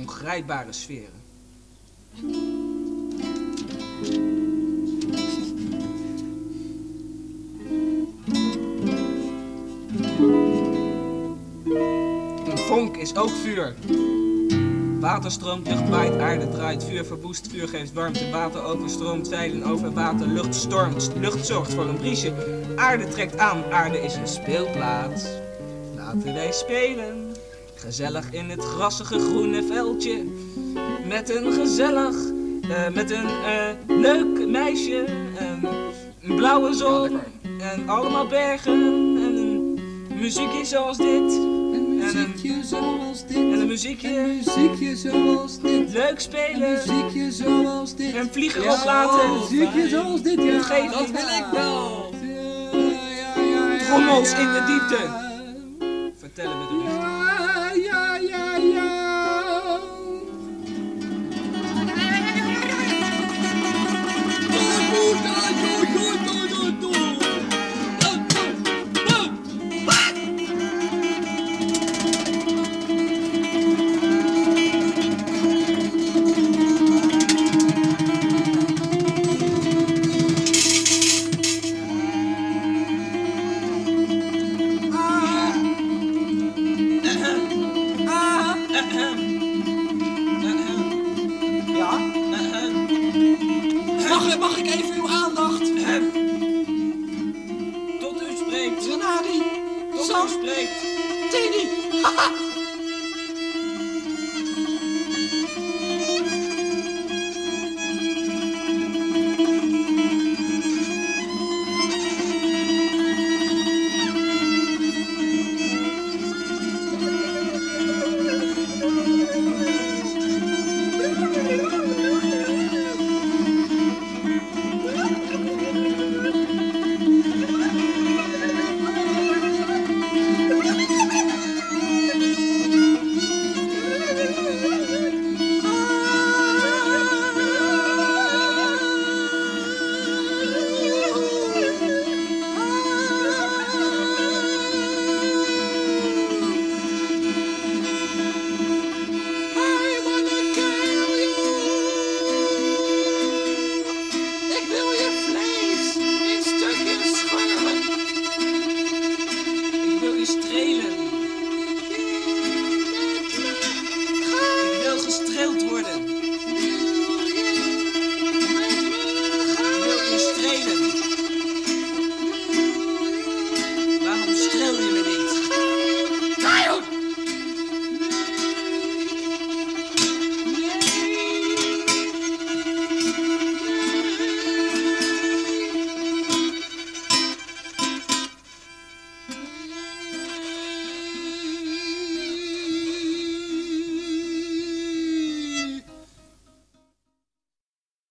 ongrijpbare sferen. Een vonk is ook vuur. Water stroomt, lucht waait, aarde draait, vuur verwoest, vuur geeft warmte, water overstroomt, zeilen over water, lucht stormt, lucht zorgt voor een briesje, aarde trekt aan, aarde is een speelplaats. Laten wij spelen, gezellig in het grassige groene veldje, met een leuk meisje, een blauwe zon en allemaal bergen en een muziekje zoals dit. Muziekje zoals dit. En een muziekje zoals dit. Leuk spelen. Muziekje zoals dit. En vliegen oplaten. Muziekje zoals dit, ja. Geef Dat wil ik wel. Trommels in de diepte. Vertellen met